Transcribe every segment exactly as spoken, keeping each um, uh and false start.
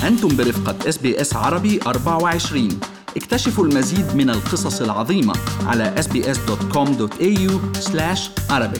أنتم برفقة إس بي إس عربي أربعة وعشرين. اكتشفوا المزيد من القصص العظيمة على إس بي إس دوت كوم دوت إيه يو سلاش عربيك.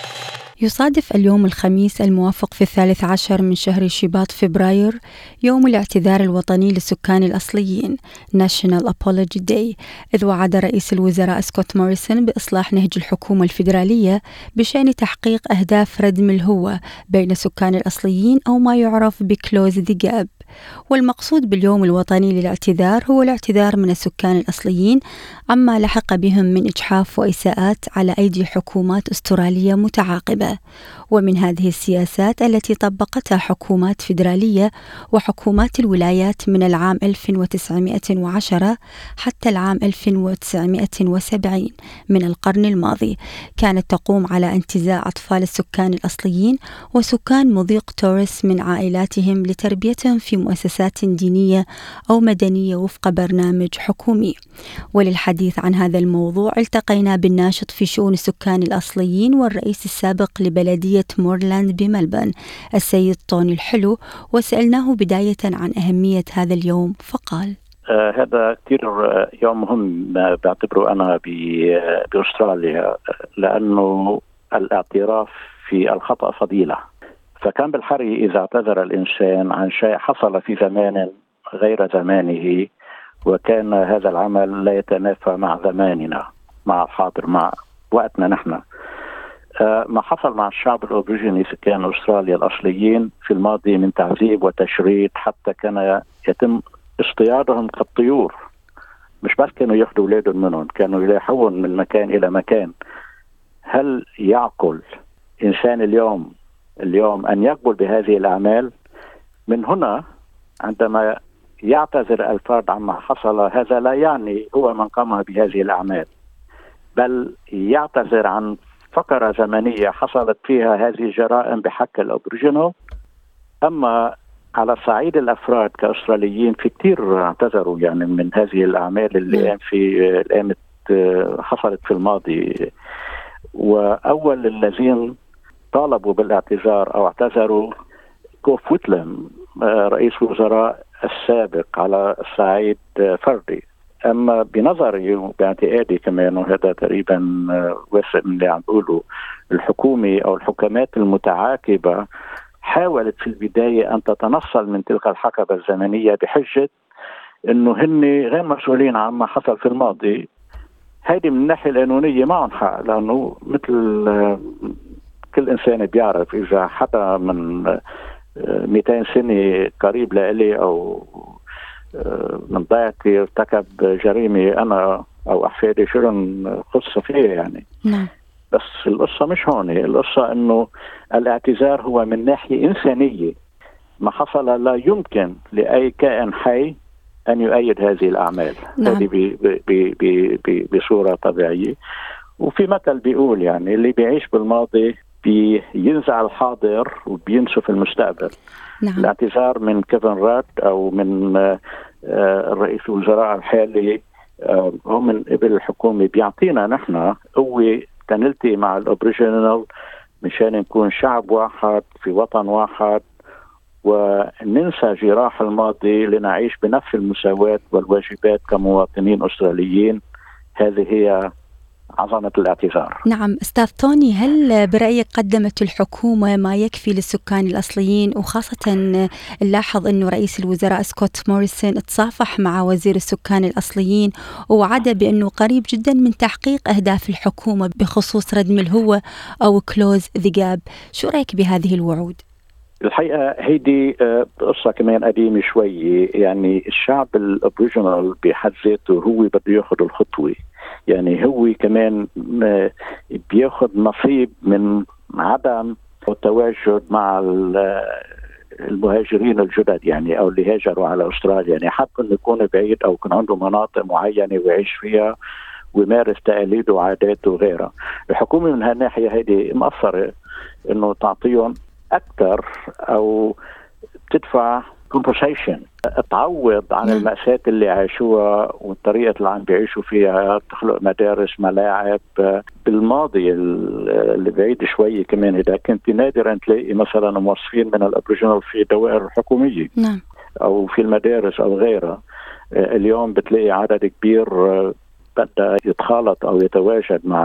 يصادف اليوم الخميس الموافق في الثالث عشر من شهر شباط فبراير يوم الاعتذار الوطني للسكان الأصليين National Apology Day، إذ وعد رئيس الوزراء سكوت موريسون بإصلاح نهج الحكومة الفيدرالية بشأن تحقيق أهداف ردم الهوة بين سكان الأصليين أو ما يعرف بكلوز ذا جاب. والمقصود باليوم الوطني للاعتذار هو الاعتذار من السكان الأصليين عما لحق بهم من إجحاف وإساءات على أيدي حكومات أسترالية متعاقبة، ومن هذه السياسات التي طبقتها حكومات فيدرالية وحكومات الولايات من العام ألف وتسعمائة وعشرة حتى العام ألف وتسعمائة وسبعين من القرن الماضي، كانت تقوم على انتزاع أطفال السكان الأصليين وسكان مضيق توريس من عائلاتهم لتربيتهم في مؤسسات دينية أو مدنية وفق برنامج حكومي. وللحديث عن هذا الموضوع التقينا بالناشط في شؤون السكان الأصليين والرئيس السابق لبلدية مورلاند بملبن السيد طوني الحلو، وسألناه بداية عن أهمية هذا اليوم فقال: آه هذا كثير يوم مهم بعتبره أنا بأستراليا، لأنه الاعتراف في الخطأ فضيلة. فكان بالحري إذا اعتذر الإنسان عن شيء حصل في زمان غير زمانه، وكان هذا العمل لا يتنافى مع زماننا، مع الحاضر، مع وقتنا نحن. آه ما حصل مع الشعب الأوبريجيني سكان أستراليا الأصليين في الماضي من تعذيب وتشريد، حتى كان يتم اصطيادهم كالطيور. مش بس كانوا ياخذوا أولادهم منهم، كانوا يلاحون من مكان إلى مكان. هل يعقل إنسان اليوم اليوم أن يقبل بهذه الأعمال؟ من هنا عندما يعتذر الفرد عما حصل، هذا لا يعني هو من قام بهذه الأعمال، بل يعتذر عن فقرة زمنية حصلت فيها هذه الجرائم بحق الأبوريجينال. أما على صعيد الأفراد كأستراليين، في كتير اعتذروا يعني من هذه الأعمال اللي قام في قامت حصلت في الماضي. وأول الذين طالبوا بالاعتذار أو اعتذروا كوف ويتلم رئيس الوزراء السابق على الصعيد فردي. أما بنظري وباعتقادي كمان، وهذا تقريبا واسع من اللي عم بقوله، الحكومة أو الحكومات المتعاقبة حاولت في البداية أن تتنصل من تلك الحقبة الزمنية بحجة أنه هن غير مسؤولين عما حصل في الماضي. هذه من الناحية القانونية معهم حق، لأنه مثل كل إنسان بيعرف إذا حدا من مئتين سنة قريب لإلي أو من ضيعتي ارتكب جريمة، أنا أو أحفادي شرن قصة فيها يعني. نعم. بس القصة مش هون، القصة إنه الاعتذار هو من ناحية إنسانية. ما حصل لا يمكن لأي كائن حي أن يؤيد هذه الأعمال. نعم. هذه بصورة طبيعية. وفي مثل بيقول يعني اللي بيعيش بالماضي بينزع الحاضر وبينسف المستقبل. نعم. الاعتذار من كيفن رات أو من الرئيس الوزراء الحالي هو من قبل الحكومة، بيعطينا نحن قوة تنلتقي مع الأبوريجينال مشان نكون شعب واحد في وطن واحد، وننسى جراح الماضي لنعيش بنفس المساواة والواجبات كمواطنين أستراليين. هذه هي عظمة الاعتذار. نعم أستاذ توني، هل برأيك قدمت الحكومة ما يكفي للسكان الأصليين؟ وخاصة نلاحظ أنه رئيس الوزراء سكوت موريسون تصافح مع وزير السكان الأصليين ووعد بأنه قريب جدا من تحقيق أهداف الحكومة بخصوص ردم الهوة أو كلوز ذا جاب. شو رأيك بهذه الوعود؟ الحقيقة هيدي قصة كمان قديمة شوي. يعني الشعب الأبوريجينال بحد ذاته هو بده ياخذ الخطوة، يعني هو كمان بياخذ نصيب من عدم التواجد مع المهاجرين الجدد يعني أو اللي هاجروا على أستراليا. يعني حتى أن يكون بعيد أو يكون عنده مناطق معينة ويعيش فيها ويمارس تقاليده وعاداته وغيرها. الحكومة من هالناحية هيدي مقصرة إنه تعطيهم أكثر أو تدفع compensation، تعوض عن المأساة اللي عاشوها والطريقة اللي عم بيعيشوا فيها، تخلق مدارس، ملاعب. بالماضي اللي بعيد شوي كمان إذا كنت نادرا تلاقي مثلا موظفين من الأبوريجينال في دوائر الحكومية. نعم. أو في المدارس أو غيرها. اليوم بتلاقي عدد كبير بدأ يتخالط أو يتواجد مع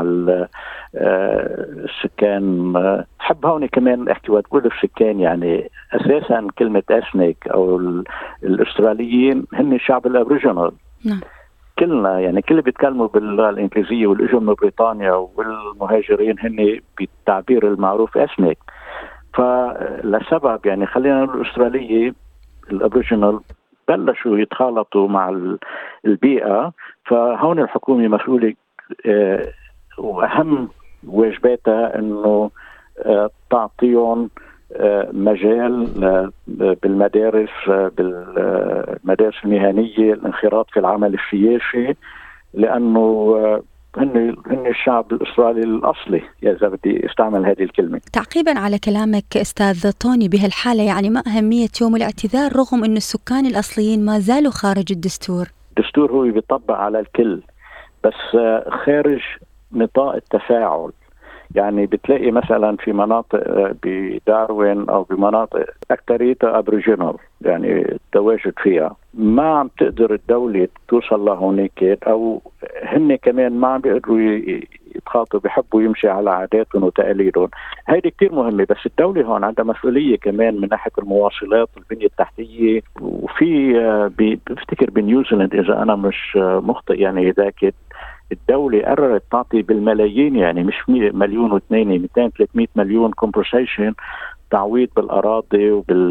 السكان. حب هون كمان أحكي وتقول السكان، يعني أساسا كلمة أثنيك أو الأستراليين هن الشعب الأبريجينال. نعم. كلنا يعني كل اللي بيتكلموا باللغة الإنجليزية واللي من بريطانيا والمهاجرين هن بالتعبير المعروف أثنيك. فلسبب يعني خلينا نقول الأسترالية الأبريجينال بلشوا يتخالطوا مع البيئة، فهون الحكومة مسؤولة اه وأهم واجباتها أنه اه تعطيهم اه مجال اه بالمدارس اه بالمدارس المهنية الانخراط في العمل السياسي، لأنه اه هن هن الشعب الأسترالي الأصلي، إذا بدي استعمل هذه الكلمة. تعقيبا على كلامك أستاذ توني، بهالحالة يعني ما أهمية يوم الاعتذار رغم أن السكان الأصليين ما زالوا خارج الدستور؟ الدستور هو بيطبق على الكل، بس خارج نطاق التفاعل. يعني بتلاقي مثلا في مناطق بداروين أو بمناطق أكتريتها أبريجينال يعني التواجد فيها، ما عم تقدر الدولة توصل لهونيك، أو هن كمان ما عم بيقدروا يتخاطبوا، بيحبوا يمشي على عاداتهم وتقاليدهم. هيدي كتير مهمة، بس الدولة هون عندها مسؤولية كمان من ناحية المواصلات والبنية التحتية. وفي بفتكر بنيوزيلند إذا أنا مش مخطئ يعني ذاك الدولة قررت تعطي بالملايين، يعني مش مليون واثنين، مئتين ثلاثمئة مليون كومبنسيشن، تعويض بالأراضي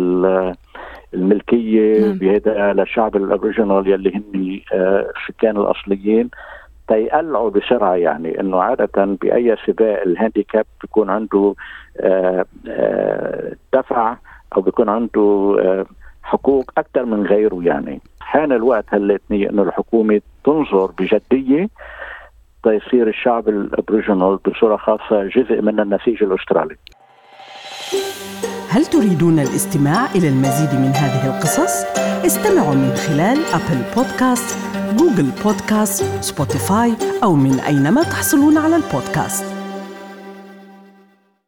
وبالملكية بهذا للشعب الأبريجينال يلي هن السكان الأصليين، تيقلعوا بسرعة. يعني إنه عادة بأي سباق الهانديكاب بيكون عنده دفع أو بيكون عنده حقوق أكثر من غيره. يعني حان الوقت هالاتنين إنه الحكومة تنظر بجدية تيصير الشعب الأبريجينال بصورة خاصة جزء من النسيج الأسترالي. هل تريدون الاستماع إلى المزيد من هذه القصص؟ استمعوا من خلال أبل بودكاست، جوجل بودكاست، سبوتيفاي أو من أينما تحصلون على البودكاست.